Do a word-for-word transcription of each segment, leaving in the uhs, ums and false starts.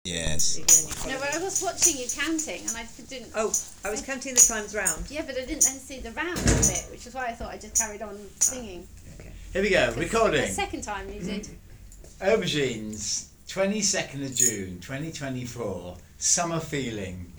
Yes. Again, you've got No, to but I be- was watching you counting, and I didn't. Oh, I was counting the times round. Yeah, but I didn't then see the round bit, which is why I thought I just carried on singing. Okay. Here we go. 'Cause Recording. The second time you did. Aubergines, twenty-second of June, twenty twenty-four. Summer feeling.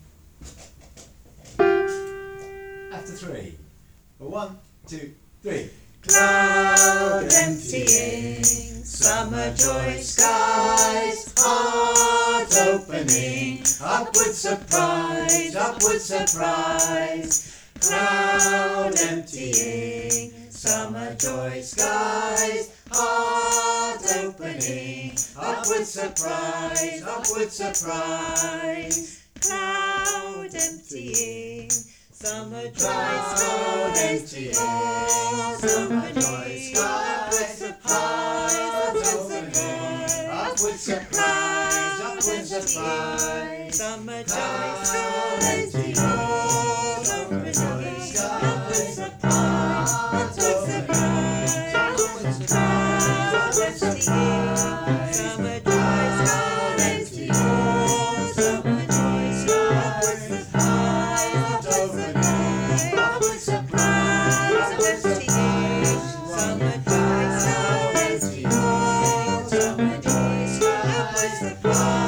After three. One, two, three. Cloud emptying, summer joy skies, heart opening, upward surprise, upward surprise. Cloud emptying, summer joy skies, heart opening, upward surprise, upward surprise. Cloud emptying, summer joy skies, emptying, summer joy skies, upward surprise, upward surprise, upward surprise. Summer joy skies, emptying, summer joy skies, upward surprise, upward surprise, upward surprise. Summer joy skies, emptying, summer joy skies, upward surprise, upward surprise, upward emptying, summer joy skies, emptying, summer joy skies, upward surprise.